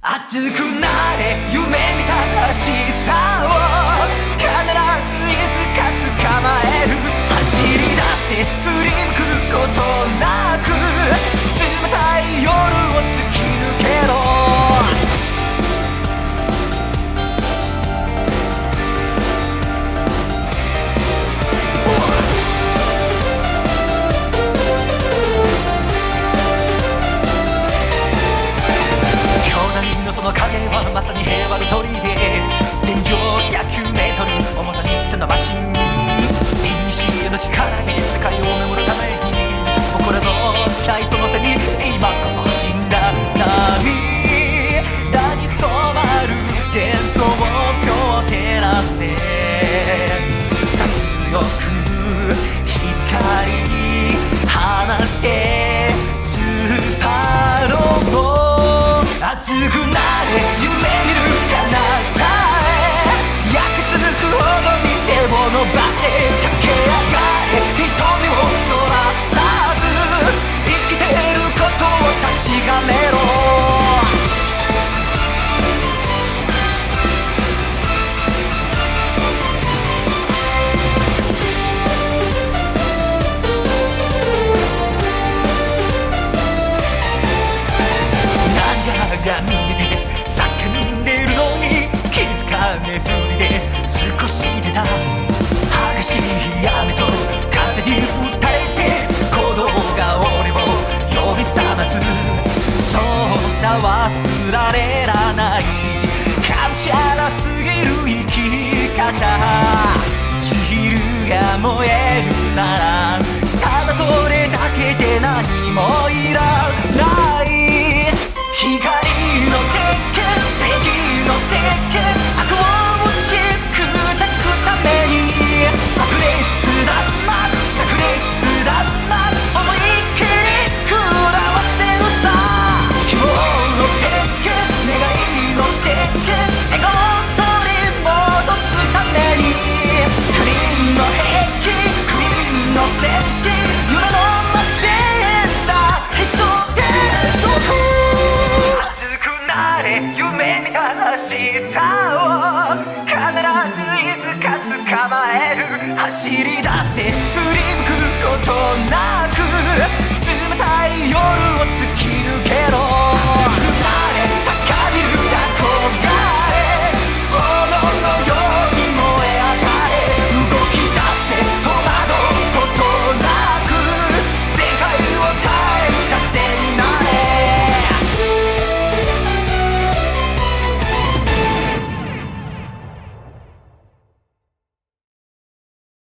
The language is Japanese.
熱くなれ夢見た明日を必ずいつか捕まえる走り出せ振り向くことなく冷たい夜を突き抜けろその影はまさに平和の砦全長100メートル重さにトンのマシン古の力で世界を守るために僕らの期待その背に今こそ走んだ涙に染まる幻想を照らせさ強く光放ってスーパーロボ熱くなれ夢見る彼方へ焼き付くほどに手を伸ばせ駆け上がれ瞳をそらさず生きてることを確かめろ涙が見えて叫んでるのに気づかねえふりで少し出た激しい雨と風に打たれて鼓動が俺を呼び覚ますそんな忘れられないがむしゃらすぎる生き方千尋が燃えるならただそれだけで何もいらない光